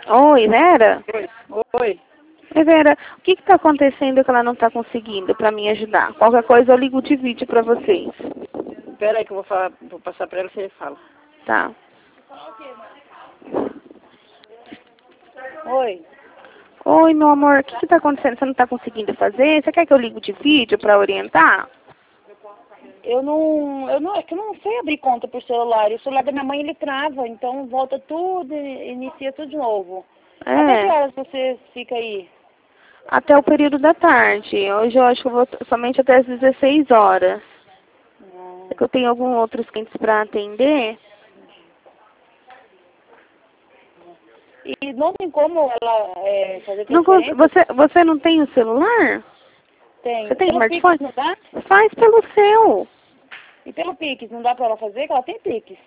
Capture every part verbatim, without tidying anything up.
Oi, Vera? Oi. Oi. Oi, Vera, o que está acontecendo que ela não está conseguindo para me ajudar? Qualquer coisa eu ligo de vídeo para vocês. Espera aí que eu vou, falar, vou passar para ela e você fala. Tá. Oi. Oi, meu amor, o que está acontecendo? Você não está conseguindo fazer? Você quer que eu ligo de vídeo para orientar? Eu não, eu não, é que eu não sei abrir conta por celular. E o celular da minha mãe ele trava, então volta tudo e inicia tudo de novo. Até que É, horas você fica aí? até o período da tarde. Hoje eu acho que eu vou somente até as dezesseis horas. Hum. É que eu tenho alguns outros clientes para atender. E não tem como ela é, fazer Não, cons- transferência? você, você não tem o celular? Você Tem. tem Pelo Pix smartphone? não dá? Faz pelo seu. E pelo Pix não dá pra ela fazer? Que ela tem Pix.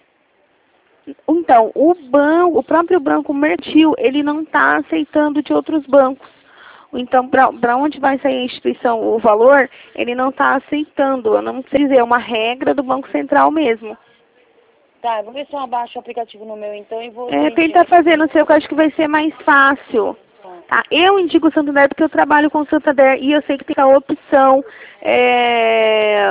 Então, o banco, o próprio banco Mertil, ele não está aceitando de outros bancos. Então, para onde vai sair a instituição, o valor, ele não está aceitando. Eu não sei dizer, é uma regra do Banco Central mesmo. Tá, eu vou ver se eu abaixo o aplicativo no meu então e vou É, preencher. tenta fazer no seu, que eu acho que vai ser mais fácil. Tá? Eu indico o Santander porque eu trabalho com o Santander e eu sei que tem a opção é,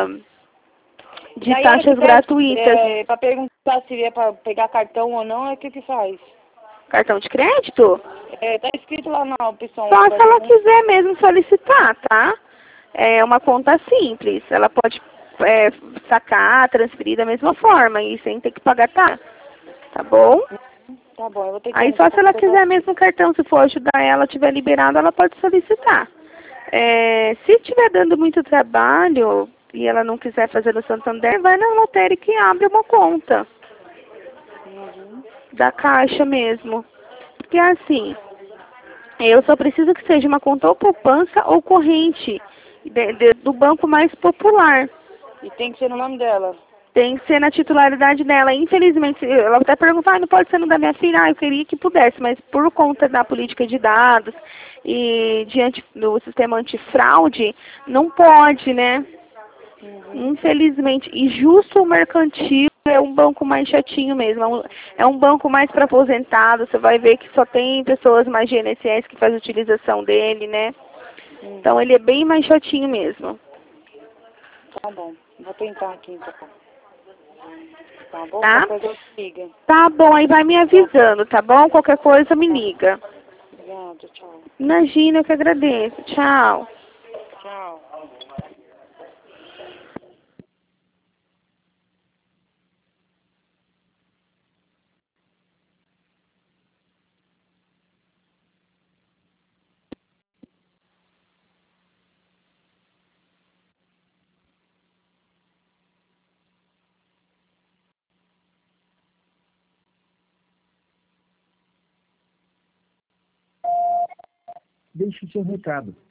de Daí ela que taxas pede, gratuitas. é, pra perguntar se é pra pegar cartão ou não, é o que que faz? Cartão de crédito? É, tá escrito lá na opção Só se ela cartão. quiser mesmo solicitar, tá? É uma conta simples. Ela pode é, sacar, transferir da mesma forma e sem ter que pagar taxa. Tá bom? Tá bom, eu vou Aí tentando só então se ela qualquer coisa. quiser mesmo o cartão, se for ajudar ela, tiver liberado, ela pode solicitar. É, se estiver dando muito trabalho e ela não quiser fazer no Santander, vai na lotérica e abre uma conta Uhum. da Caixa mesmo. Porque assim, eu só preciso que seja uma conta ou poupança ou corrente de- de- do banco mais popular. E tem que ser no nome dela. Tem que ser na titularidade dela. Infelizmente, ela até perguntar, ah, não pode ser no da minha filha. Ah, eu queria que pudesse, mas por conta da política de dados e diante do sistema antifraude, não pode, né? Uhum. Infelizmente. E justo o mercantil é um banco mais chatinho mesmo. É um, é um banco mais para aposentado. Você vai ver que só tem pessoas mais de I N S S que fazem utilização dele, né? Então Uhum. ele é bem mais chatinho mesmo. Tá bom. Vou tentar aqui então. Tá bom? Tá? Qualquer coisa eu liga. Tá bom, aí vai me avisando, tá bom? Qualquer coisa me liga. Obrigada, tchau. Imagina, eu que agradeço. Tchau. Tchau. Deixe seu recado.